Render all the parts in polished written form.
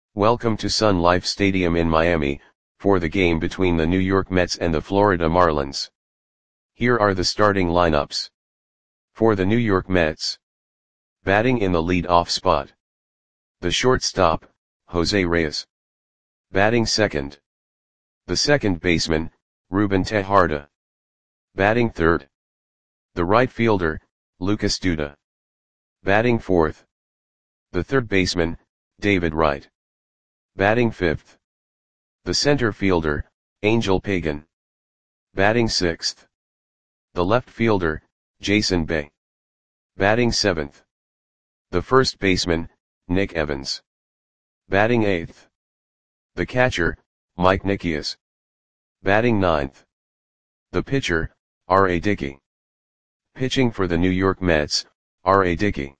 Welcome to Sun Life Stadium in Miami, for the game between the New York Mets and the Florida Marlins. Here are the starting lineups. For the New York Mets. Batting in the lead-off spot. The shortstop, Jose Reyes. Batting second. The second baseman, Ruben Tejada. Batting third. The right fielder, Lucas Duda. Batting fourth. The third baseman, David Wright. Batting fifth. The center fielder, Angel Pagan. Batting sixth. The left fielder, Jason Bay. Batting seventh. The first baseman, Nick Evans. Batting eighth. The catcher, Mike Nikias. Batting ninth. The pitcher, R.A. Dickey. Pitching for the New York Mets, R.A. Dickey.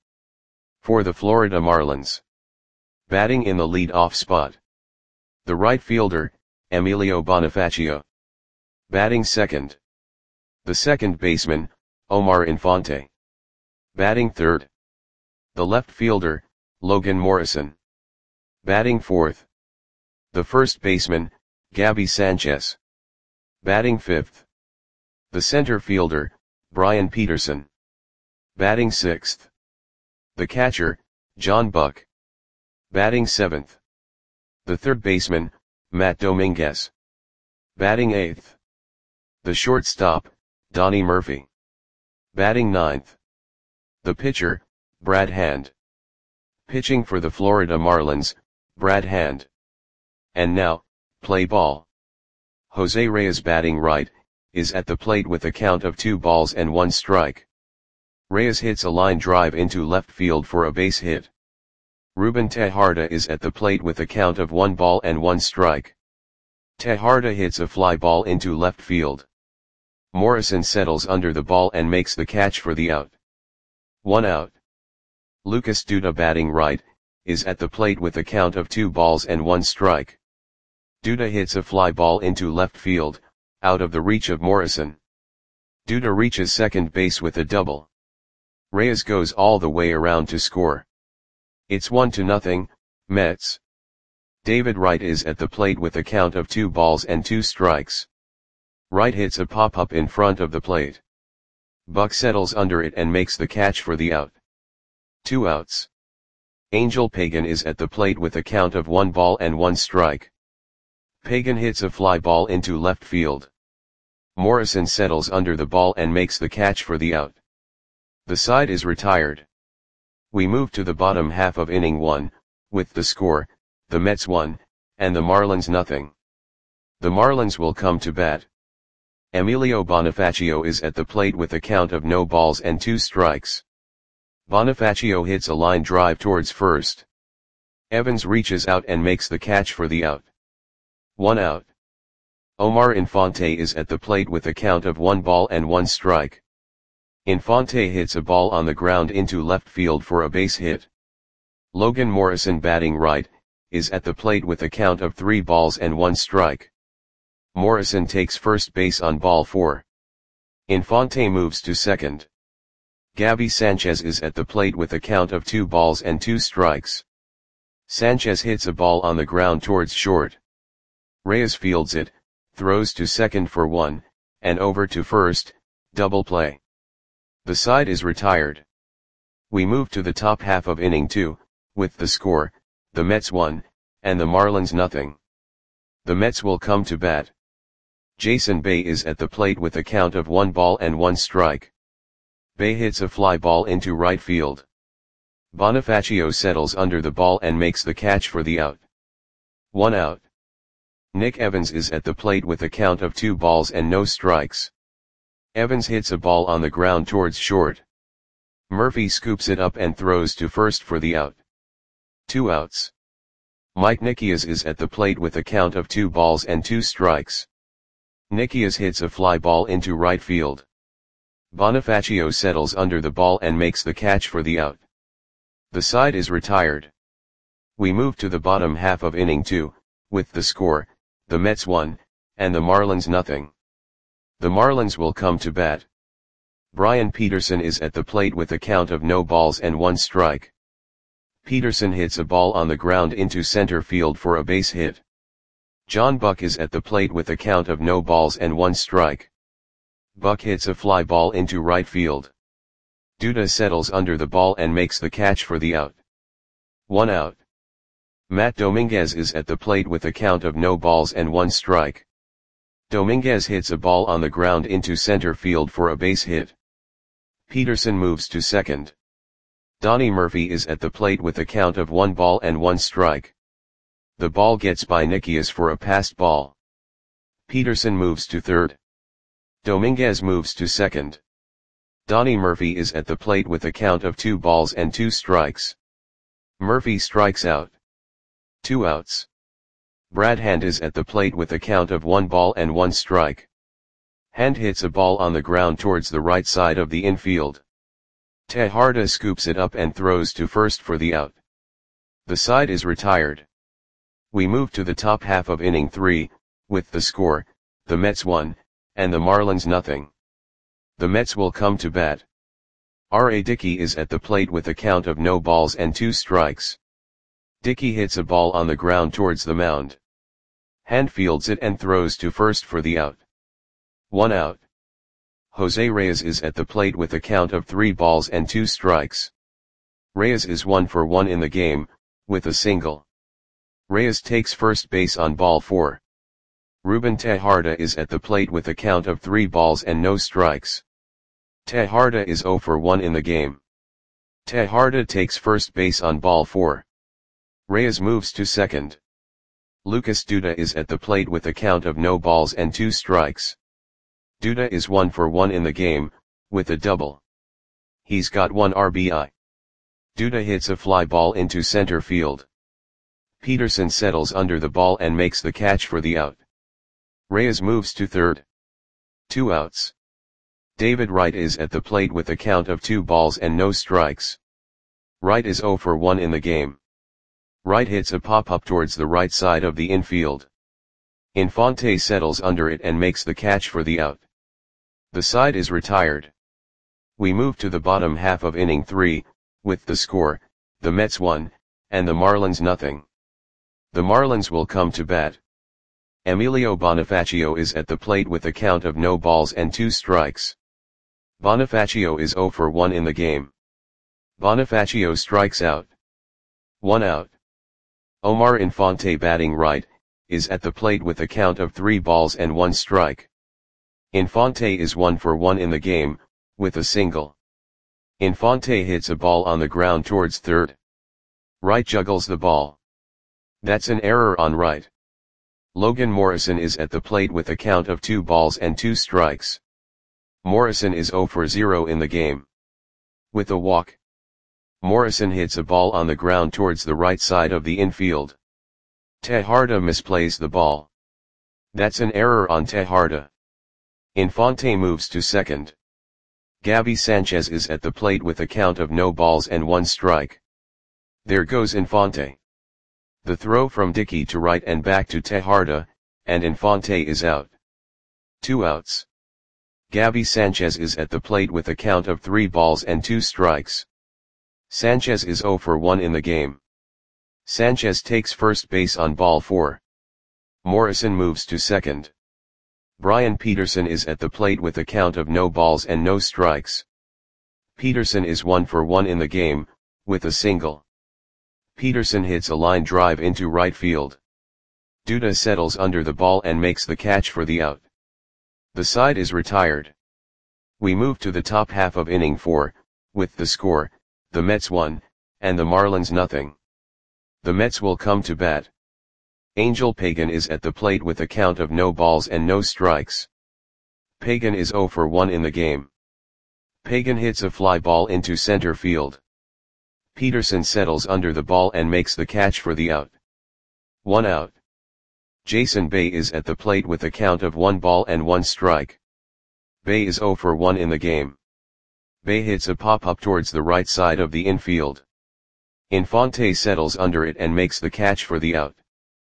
For the Florida Marlins. Batting in the lead-off spot. The right fielder, Emilio Bonifacio. Batting second. The second baseman, Omar Infante. Batting third. The left fielder, Logan Morrison. Batting fourth. The first baseman, Gabby Sanchez. Batting fifth. The center fielder, Brian Peterson. Batting sixth. The catcher, John Buck. Batting seventh. The third baseman, Matt Dominguez. Batting eighth. The shortstop, Donnie Murphy. Batting ninth. The pitcher, Brad Hand. Pitching for the Florida Marlins, Brad Hand. And now, play ball. Jose Reyes batting right, is at the plate with a count of 2-1 strike. Reyes hits a line drive into left field for a base hit. Ruben Tejada is at the plate with a count of 1-1 strike. Tejada hits a fly ball into left field. Morrison settles under the ball and makes the catch for the out. 1 out. Lucas Duda batting right, is at the plate with a count of 2-1 strike. Duda hits a fly ball into left field, out of the reach of Morrison. Duda reaches second base with a double. Reyes goes all the way around to score. It's 1-0, Mets. David Wright is at the plate with a count of 2 strikes. Wright hits a pop-up in front of the plate. Buck settles under it and makes the catch for the out. 2 outs. Angel Pagan is at the plate with a count of 1-1 strike. Pagan hits a fly ball into left field. Morrison settles under the ball and makes the catch for the out. The side is retired. We move to the bottom half of inning 1, with the score, the Mets 1, and the Marlins 0. The Marlins will come to bat. Emilio Bonifacio is at the plate with a count of 0-2 strikes. Bonifacio hits a line drive towards first. Evans reaches out and makes the catch for the out. 1 out. Omar Infante is at the plate with a count of 1-1 strike. Infante hits a ball on the ground into left field for a base hit. Logan Morrison batting right, is at the plate with a count of 3-1 strike. Morrison takes first base on ball 4. Infante moves to second. Gabby Sanchez is at the plate with a count of 2 strikes. Sanchez hits a ball on the ground towards short. Reyes fields it, throws to second for 1, and over to first, double play. The side is retired. We move to the top half of inning 2, with the score, the Mets 1, and the Marlins 0. The Mets will come to bat. Jason Bay is at the plate with a count of 1-1 strike. Bay hits a fly ball into right field. Bonifacio settles under the ball and makes the catch for the out. 1 out. Nick Evans is at the plate with a count of 2 strikes. Evans hits a ball on the ground towards short. Murphy scoops it up and throws to first for the out. 2 outs. Mike Nikias is at the plate with a count of 2 strikes. Nikias hits a fly ball into right field. Bonifacio settles under the ball and makes the catch for the out. The side is retired. We move to the bottom half of inning 2, with the score, the Mets 1, and the Marlins 0. The Marlins will come to bat. Brian Peterson is at the plate with a count of 0-1 strike. Peterson hits a ball on the ground into center field for a base hit. John Buck is at the plate with a count of no balls and 1 strike. Buck hits a fly ball into right field. Duda settles under the ball and makes the catch for the out. 1 out. Matt Dominguez is at the plate with a count of no balls and 1 strike. Dominguez hits a ball on the ground into center field for a base hit. Peterson moves to second. Donnie Murphy is at the plate with a count of 1 ball and 1 strike. The ball gets by Nikias for a passed ball. Peterson moves to third. Dominguez moves to second. Donnie Murphy is at the plate with a count of 2 balls and 2 strikes. Murphy strikes out. 2 outs. Brad Hand is at the plate with a count of 1 ball and 1 strike. Hand hits a ball on the ground towards the right side of the infield. Tejada scoops it up and throws to first for the out. The side is retired. We move to the top half of inning 3, with the score, the Mets 1, and the Marlins nothing. The Mets will come to bat. R.A. Dickey is at the plate with a count of no balls and 2 strikes. Dickey hits a ball on the ground towards the mound. Hand fields it and throws to first for the out. 1 out. Jose Reyes is at the plate with a count of 3 balls and 2 strikes. Reyes is 1 for 1 in the game, with a single. Reyes takes first base on ball 4. Ruben Tejada is at the plate with a count of 3 balls and no strikes. Tejada is 0 for 1 in the game. Tejada takes first base on ball 4. Reyes moves to second. Lucas Duda is at the plate with a count of no balls and 2 strikes. Duda is 1 for 1 in the game, with a double. He's got 1 RBI. Duda hits a fly ball into center field. Peterson settles under the ball and makes the catch for the out. Reyes moves to third. 2 outs. David Wright is at the plate with a count of 2 balls and no strikes. Wright is 0 for 1 in the game. Wright hits a pop-up towards the right side of the infield. Infante settles under it and makes the catch for the out. The side is retired. We move to the bottom half of inning 3, with the score, the Mets 1, and the Marlins nothing. The Marlins will come to bat. Emilio Bonifacio is at the plate with a count of no balls and 2 strikes. Bonifacio is 0 for 1 in the game. Bonifacio strikes out. 1 out. Omar Infante, batting right, is at the plate with a count of 3 balls and 1 strike. Infante is 1 for 1 in the game, with a single. Infante hits a ball on the ground towards third. Wright juggles the ball. That's an error on Wright. Logan Morrison is at the plate with a count of 2 balls and 2 strikes. Morrison is 0 for 0 in the game. With a walk. Morrison hits a ball on the ground towards the right side of the infield. Tejada misplays the ball. That's an error on Tejada. Infante moves to second. Gabby Sanchez is at the plate with a count of no balls and 1 strike. There goes Infante. The throw from Dickey to right and back to Tejada, and Infante is out. 2 outs. Gabby Sanchez is at the plate with a count of 3 balls and 2 strikes. Sanchez is 0 for 1 in the game. Sanchez takes first base on ball 4. Morrison moves to second. Brian Peterson is at the plate with a count of no balls and no strikes. Peterson is 1 for 1 in the game, with a single. Peterson hits a line drive into right field. Duda settles under the ball and makes the catch for the out. The side is retired. We move to the top half of inning 4, with the score, the Mets 1, and the Marlins nothing. The Mets will come to bat. Angel Pagan is at the plate with a count of no balls and no strikes. Pagan is 0 for 1 in the game. Pagan hits a fly ball into center field. Peterson settles under the ball and makes the catch for the out. 1 out. Jason Bay is at the plate with a count of 1 ball and 1 strike. Bay is 0 for 1 in the game. Bay hits a pop-up towards the right side of the infield. Infante settles under it and makes the catch for the out.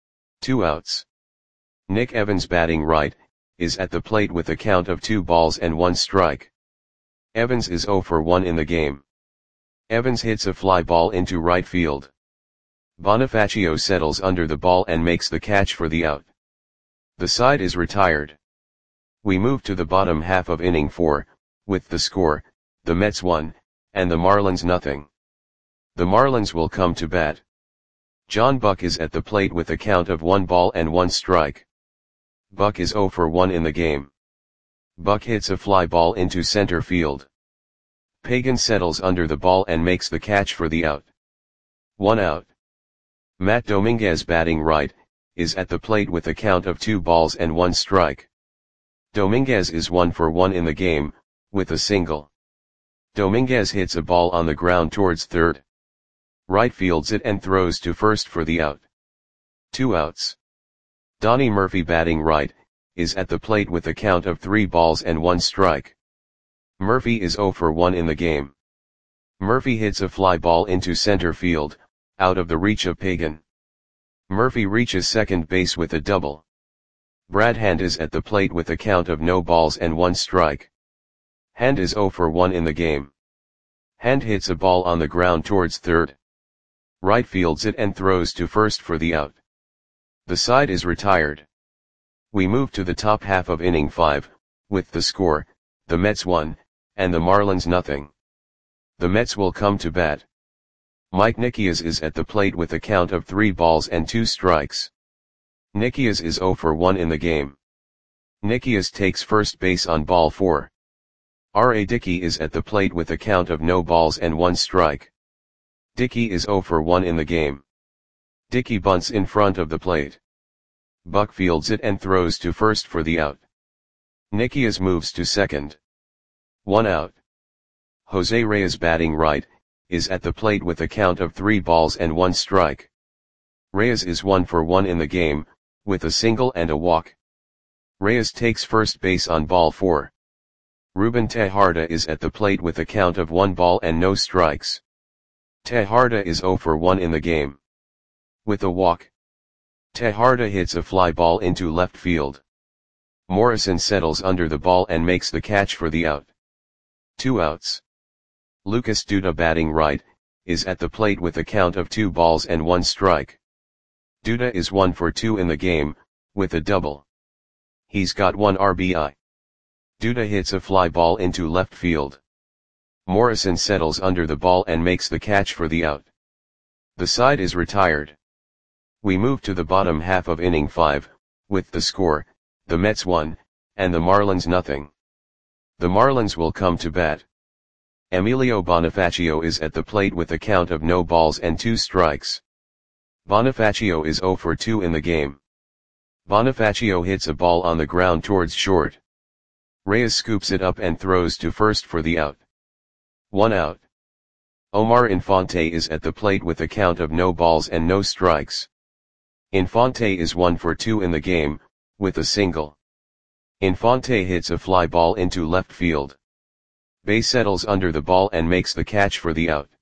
2 outs. Nick Evans, batting right, is at the plate with a count of 2 balls and 1 strike. Evans is 0 for 1 in the game. Evans hits a fly ball into right field. Bonifacio settles under the ball and makes the catch for the out. The side is retired. We move to the bottom half of inning 4, with the score, the Mets 1, and the Marlins nothing. The Marlins will come to bat. John Buck is at the plate with a count of 1 ball and 1 strike. Buck is 0 for 1 in the game. Buck hits a fly ball into center field. Pagan settles under the ball and makes the catch for the out. 1 out. Matt Dominguez, batting right, is at the plate with a count of 2 balls and 1 strike. Dominguez is 1 for 1 in the game, with a single. Dominguez hits a ball on the ground towards third. Right fields it and throws to first for the out. 2 outs. Donnie Murphy, batting right, is at the plate with a count of 3 balls and 1 strike. Murphy is 0 for 1 in the game. Murphy hits a fly ball into center field, out of the reach of Pagan. Murphy reaches second base with a double. Brad Hand is at the plate with a count of no balls and 1 strike. Hand is 0 for 1 in the game. Hand hits a ball on the ground towards third. Right fields it and throws to first for the out. The side is retired. We move to the top half of inning 5, with the score, the Mets 1, and the Marlins nothing. The Mets will come to bat. Mike Nikias is at the plate with a count of 3 balls and 2 strikes. Nikias is 0 for 1 in the game. Nikias takes first base on ball 4. R.A. Dickey is at the plate with a count of no balls and 1 strike. Dickey is 0 for 1 in the game. Dickey bunts in front of the plate. Buck fields it and throws to first for the out. Nikias moves to second. 1 out. Jose Reyes, batting right, is at the plate with a count of 3 balls and 1 strike. Reyes is 1 for 1 in the game, with a single and a walk. Reyes takes first base on ball 4. Ruben Tejarda is at the plate with a count of 1 ball and no strikes. Tejarda is 0 for 1 in the game. With a walk. Tejarda hits a fly ball into left field. Morrison settles under the ball and makes the catch for the out. 2 outs. Lucas Duda, batting right, is at the plate with a count of 2 balls and 1 strike. Duda is 1 for 2 in the game, with a double. He's got 1 RBI. Duda hits a fly ball into left field. Morrison settles under the ball and makes the catch for the out. The side is retired. We move to the bottom half of inning 5, with the score, the Mets 1, and the Marlins nothing. The Marlins will come to bat. Emilio Bonifacio is at the plate with a count of no balls and 2 strikes. Bonifacio is 0 for 2 in the game. Bonifacio hits a ball on the ground towards short. Reyes scoops it up and throws to first for the out. 1 out. Omar Infante is at the plate with a count of no balls and no strikes. Infante is 1 for 2 in the game, with a single. Infante hits a fly ball into left field. Bay settles under the ball and makes the catch for the out.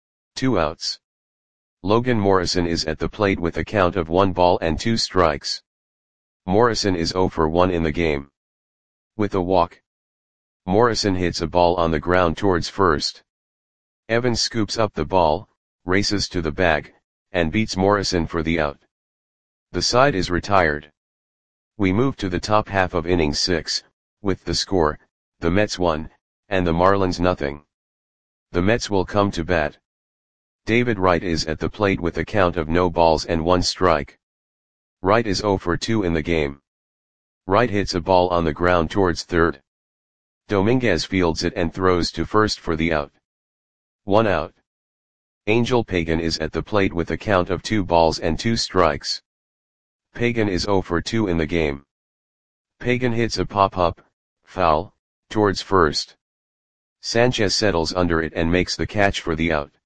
2 outs. Logan Morrison is at the plate with a count of 1 ball and 2 strikes. Morrison is 0 for 1 in the game. With a walk. Morrison hits a ball on the ground towards first. Evans scoops up the ball, races to the bag, and beats Morrison for the out. The side is retired. We move to the top half of inning 6, with the score, the Mets 1, and the Marlins nothing. The Mets will come to bat. David Wright is at the plate with a count of no balls and 1 strike. Wright is 0 for 2 in the game. Wright hits a ball on the ground towards third. Dominguez fields it and throws to first for the out. 1 out. Angel Pagan is at the plate with a count of 2 balls and 2 strikes. Pagan is 0 for 2 in the game. Pagan hits a pop-up, foul, towards first. Sanchez settles under it and makes the catch for the out.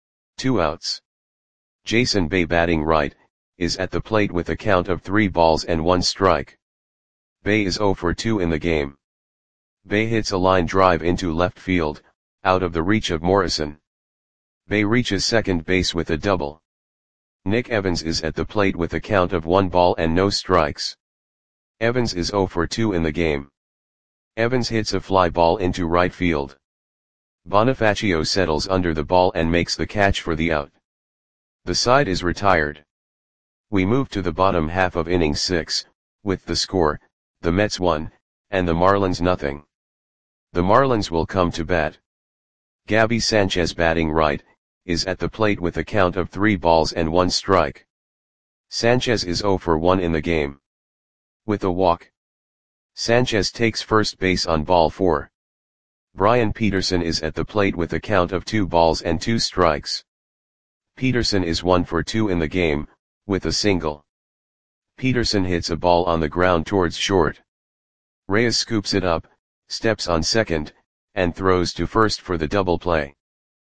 2 outs. Jason Bay, batting right, is at the plate with a count of 3 balls and 1 strike. Bay is 0 for 2 in the game. Bay hits a line drive into left field, out of the reach of Morrison. Bay reaches second base with a double. Nick Evans is at the plate with a count of 1 ball and no strikes. Evans is 0 for 2 in the game. Evans hits a fly ball into right field. Bonifacio settles under the ball and makes the catch for the out. The side is retired. We move to the bottom half of inning 6, with the score, the Mets 1, and the Marlins nothing. The Marlins will come to bat. Gabby Sanchez, batting right, is at the plate with a count of 3 balls and 1 strike. Sanchez is 0 for 1 in the game. With a walk. Sanchez takes first base on ball 4. Brian Peterson is at the plate with a count of 2 balls and 2 strikes. Peterson is 1 for 2 in the game, with a single. Peterson hits a ball on the ground towards short. Reyes scoops it up, steps on second, and throws to first for the double play.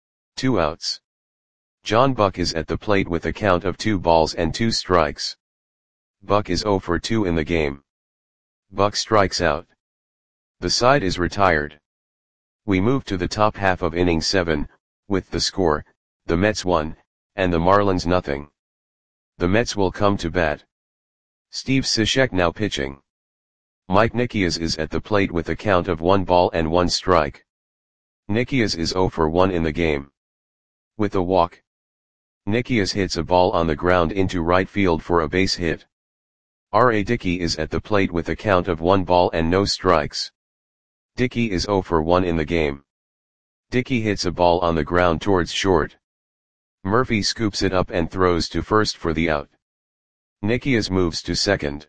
2 outs. John Buck is at the plate with a count of 2 balls and 2 strikes. Buck is 0 for 2 in the game. Buck strikes out. The side is retired. We move to the top half of inning 7, with the score, the Mets 1, and the Marlins nothing. The Mets will come to bat. Steve Cishek now pitching. Mike Nikias is at the plate with a count of 1 ball and 1 strike. Nikias is 0 for 1 in the game. With a walk. Nikias hits a ball on the ground into right field for a base hit. R.A. Dickey is at the plate with a count of 1 ball and no strikes. Dickey is 0 for 1 in the game. Dickey hits a ball on the ground towards short. Murphy scoops it up and throws to first for the out. Nikias moves to second.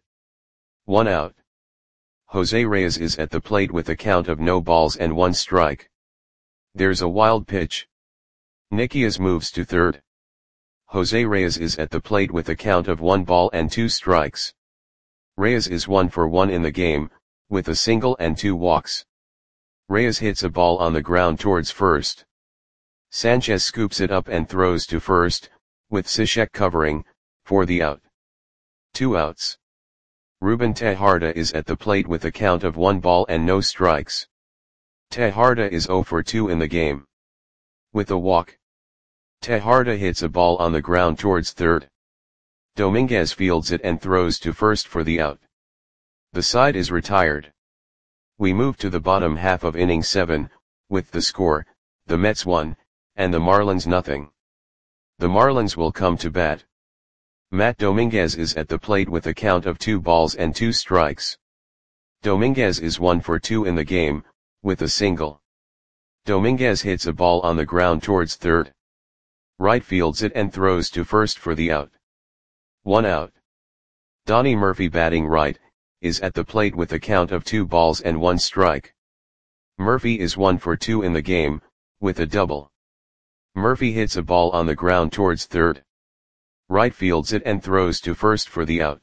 1 out. Jose Reyes is at the plate with a count of no balls and 1 strike. There's a wild pitch. Nikias moves to third. Jose Reyes is at the plate with a count of 1 ball and 2 strikes. Reyes is 1 for 1 in the game, with a single and 2 walks. Reyes hits a ball on the ground towards first. Sanchez scoops it up and throws to first, with Cishek covering, for the out. 2 outs. Ruben Tejada is at the plate with a count of 1 ball and no strikes. Tejada is 0 for 2 in the game. With a walk. Tejada hits a ball on the ground towards third. Dominguez fields it and throws to first for the out. The side is retired. We move to the bottom half of inning 7, with the score, the Mets 1, and the Marlins nothing. The Marlins will come to bat. Matt Dominguez is at the plate with a count of 2 balls and 2 strikes. Dominguez is 1 for 2 in the game, with a single. Dominguez hits a ball on the ground towards third. Right fields it and throws to first for the out. 1 out. Donnie Murphy, batting right, is at the plate with a count of 2 balls and 1 strike. Murphy is 1 for 2 in the game, with a double. Murphy hits a ball on the ground towards third. Right fields it and throws to first for the out.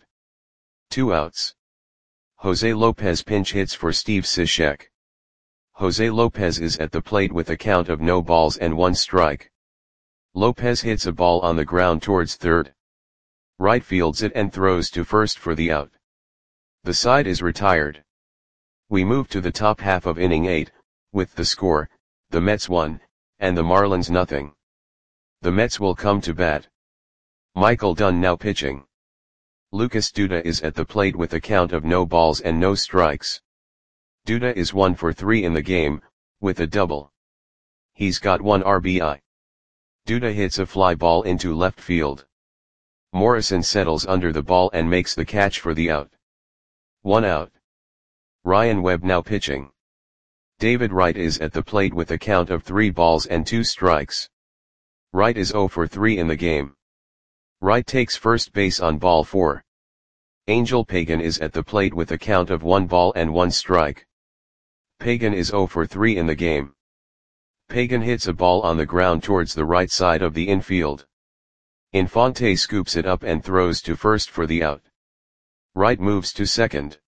2 outs. Jose Lopez pinch hits for Steve Cishek. Jose Lopez is at the plate with a count of no balls and 1 strike. Lopez hits a ball on the ground towards third. Right fields it and throws to first for the out. The side is retired. We move to the top half of inning 8, with the score, the Mets 1, and the Marlins nothing. The Mets will come to bat. Michael Dunn now pitching. Lucas Duda is at the plate with a count of no balls and no strikes. Duda is 1 for 3 in the game, with a double. He's got 1 RBI. Duda hits a fly ball into left field. Morrison settles under the ball and makes the catch for the out. 1 out. Ryan Webb now pitching. David Wright is at the plate with a count of 3 balls and 2 strikes. Wright is 0 for 3 in the game. Wright takes first base on ball 4. Angel Pagan is at the plate with a count of 1 ball and 1 strike. Pagan is 0 for 3 in the game. Pagan hits a ball on the ground towards the right side of the infield. Infante scoops it up and throws to first for the out. Wright moves to second.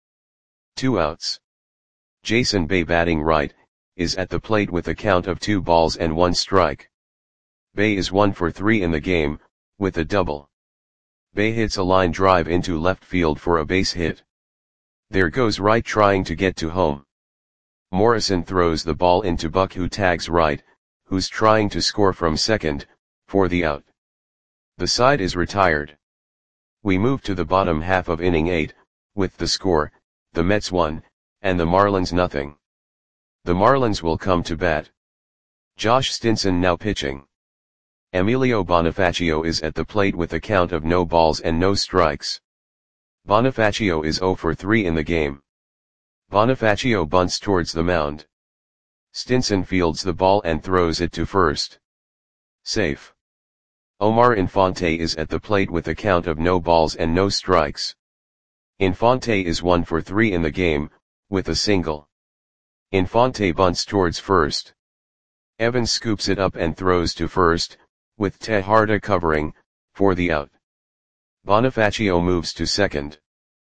2 outs. Jason Bay, batting right, is at the plate with a count of 2 balls and 1 strike. Bay is 1 for 3 in the game, with a double. Bay hits a line drive into left field for a base hit. There goes Wright trying to get to home. Morrison throws the ball into Buck, who tags Wright, who's trying to score from second, for the out. The side is retired. We move to the bottom half of inning 8, with the score, the Mets 1, and the Marlins nothing. The Marlins will come to bat. Josh Stinson now pitching. Emilio Bonifacio is at the plate with a count of no balls and no strikes. Bonifacio is 0 for 3 in the game. Bonifacio bunts towards the mound. Stinson fields the ball and throws it to first. Safe. Omar Infante is at the plate with a count of no balls and no strikes. Infante is 1 for 3 in the game, with a single. Infante bunts towards first. Evans scoops it up and throws to first, with Tejada covering, for the out. Bonifacio moves to second.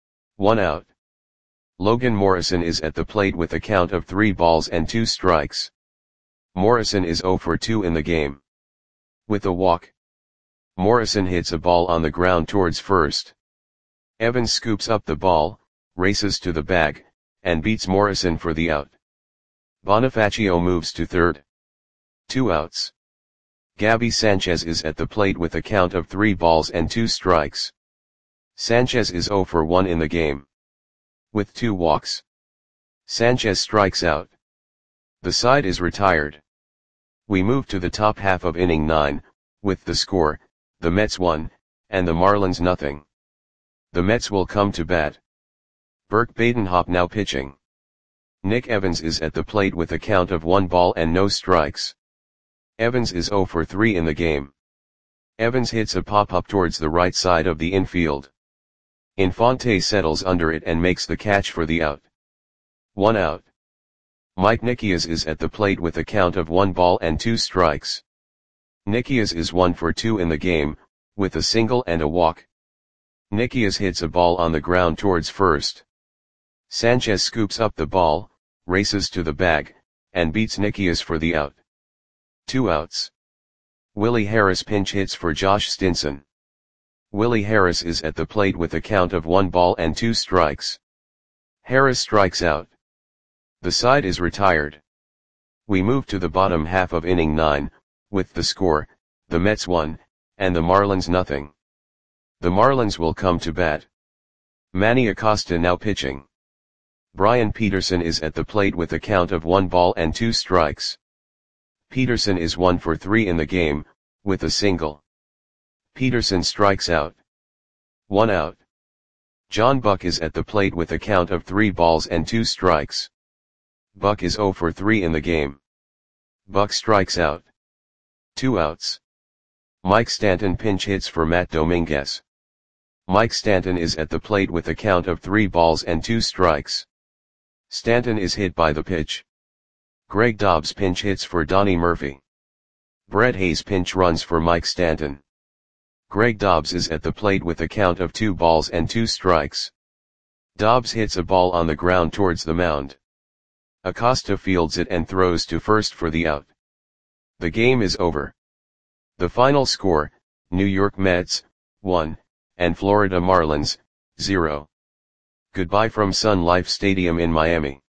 1 out. Logan Morrison is at the plate with a count of 3 balls and 2 strikes. Morrison is 0 for 2 in the game. With a walk. Morrison hits a ball on the ground towards first. Evans scoops up the ball, races to the bag, and beats Morrison for the out. Bonifacio moves to third. 2 outs. Gabby Sanchez is at the plate with a count of 3 balls and 2 strikes. Sanchez is 0 for 1 in the game. With 2 walks. Sanchez strikes out. The side is retired. We move to the top half of inning 9, with the score, the Mets 1, and the Marlins nothing. The Mets will come to bat. Burke Badenhop now pitching. Nick Evans is at the plate with a count of 1 ball and no strikes. Evans is 0 for 3 in the game. Evans hits a pop-up towards the right side of the infield. Infante settles under it and makes the catch for the out. 1 out. Mike Nikias is at the plate with a count of 1 ball and 2 strikes. Nikias is 1 for 2 in the game, with a single and a walk. Nikias hits a ball on the ground towards first. Sanchez scoops up the ball, races to the bag, and beats Nikias for the out. 2 outs. Willie Harris pinch hits for Josh Stinson. Willie Harris is at the plate with a count of 1 ball and 2 strikes. Harris strikes out. The side is retired. We move to the bottom half of inning 9, with the score, the Mets 1, and the Marlins nothing. The Marlins will come to bat. Manny Acosta now pitching. Brian Peterson is at the plate with a count of 1 ball and 2 strikes. Peterson is 1 for 3 in the game, with a single. Peterson strikes out. 1 out. John Buck is at the plate with a count of 3 balls and 2 strikes. Buck is 0 for 3 in the game. Buck strikes out. 2 outs. Mike Stanton pinch hits for Matt Dominguez. Mike Stanton is at the plate with a count of 3 balls and 2 strikes. Stanton is hit by the pitch. Greg Dobbs pinch hits for Donnie Murphy. Brett Hayes pinch runs for Mike Stanton. Greg Dobbs is at the plate with a count of 2 balls and 2 strikes. Dobbs hits a ball on the ground towards the mound. Acosta fields it and throws to first for the out. The game is over. The final score, New York Mets, 1, and Florida Marlins, 0. Goodbye from Sun Life Stadium in Miami.